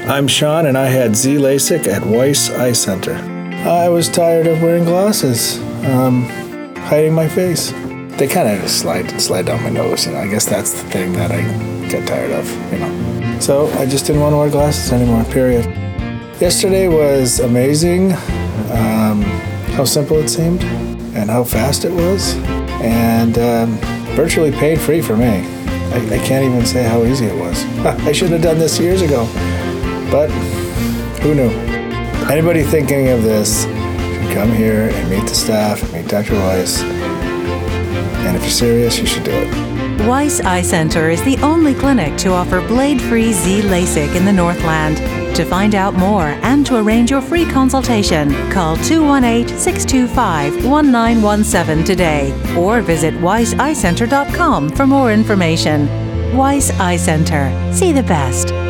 I'm Sean, and I had Z LASIK at Weiss Eye Center. I was tired of wearing glasses, hiding my face. They kind of slide down my nose, I guess that's the thing that I get tired of, So I just didn't want to wear glasses anymore, period. Yesterday was amazing, how simple it seemed and how fast it was, and virtually pain-free for me. I can't even say how easy it was. I should have done this years ago, but who knew? Anybody thinking of this should come here and meet the staff, meet Dr. Weiss, and if you're serious, you should do it. Weiss Eye Center is the only clinic to offer blade-free Z LASIK in the Northland. To find out more and to arrange your free consultation, call 218-625-1917 today or visit weisseyecenter.com for more information. Weiss Eye Center. See the best.